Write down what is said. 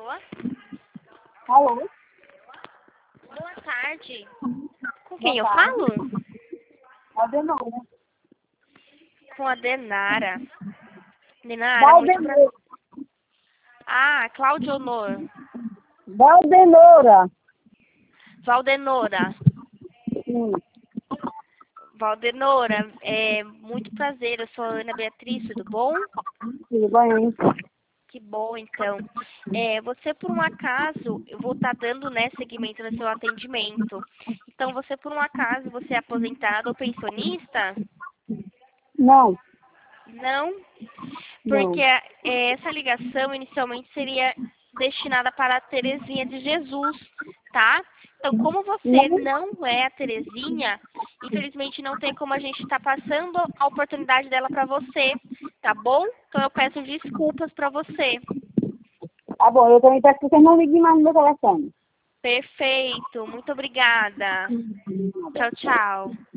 Alô? Alô? Boa tarde. Com Boa quem eu tarde. falo? Aldenora. Com a Denara. Denara, muito pra... Valdenora. Ah, Cláudia Honor. Valdenora. Valdenora. Sim. Valdenora, muito prazer. Eu sou a Ana Beatriz, tudo bom? Tudo bem? Que bom, então. Você, por um acaso, eu vou estar dando, né, seguimento no seu atendimento. Então, você, por um acaso, você é aposentado ou pensionista? Não, Não? Porque não. essa ligação inicialmente seria destinada para a Terezinha de Jesus, tá? Então, como você Não? não é a Terezinha, infelizmente não tem como a gente estar passando a oportunidade dela para você, tá bom? Então, eu peço desculpas para você. Tá bom, eu também peço que vocês não liguem mais no meu telefone. Perfeito, muito obrigada. Tchau, tchau.